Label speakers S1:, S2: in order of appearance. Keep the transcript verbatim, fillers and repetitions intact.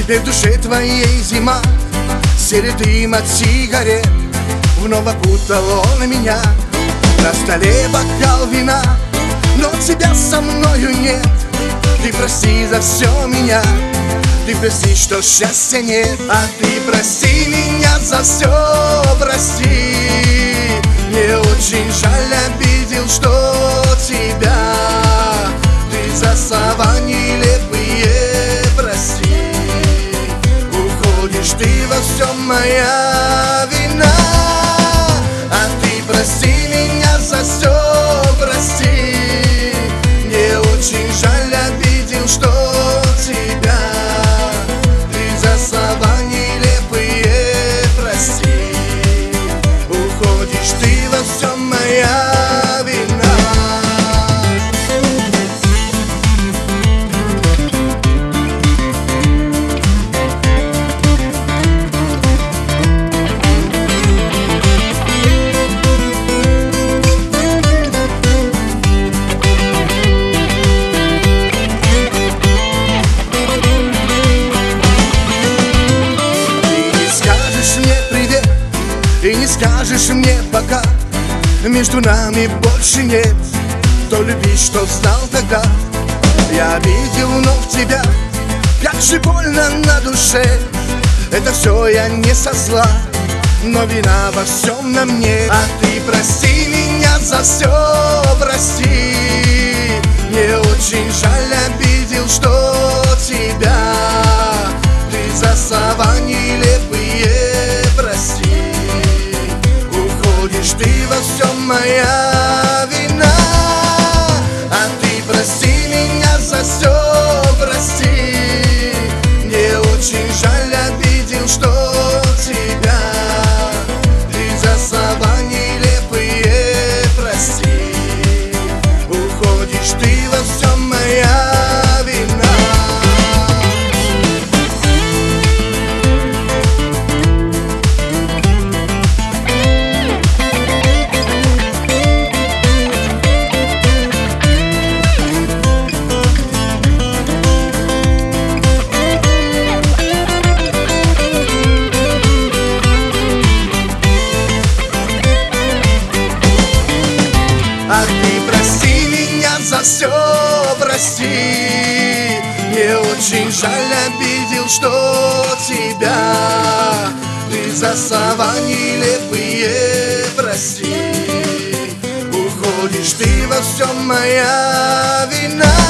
S1: И в душе твоей зима, серый дым от сигарет вновь окутал он меня. На столе бокал вина, но тебя со мною нет. Ты прости за все меня, ты прости, что счастья нет. А ты прости меня за все, прости. Мне очень жаль, обидел, что тебя ты за слова нелепые, прости. Уходишь ты во всем, моя вина. А ты прости меня за все, прости. Мне очень жаль, обидел, что тебя ты за слова нелепые, прости. Уходишь ты во всем, моя вина. И не скажешь мне пока, между нами больше нет той любви, что знал тогда. Я видел вновь тебя, как же больно на душе. Это все я не со зла, но вина во всем на мне. А ты прости меня за все, прости. Мне очень жаль, обидел, что тебя ты за слова нелепые, прости. Уходишь ты во всем, моя вина. А ты прости меня за все, прости. Мне очень жаль, обидел, что тебя ты за слова нелепые, прости. Уходишь ты во всем, моя вина. А ты прости меня за все, прости. Мне очень жаль, обидел, что тебя ты за слова нелепые, прости. Уходишь ты во всем, моя вина.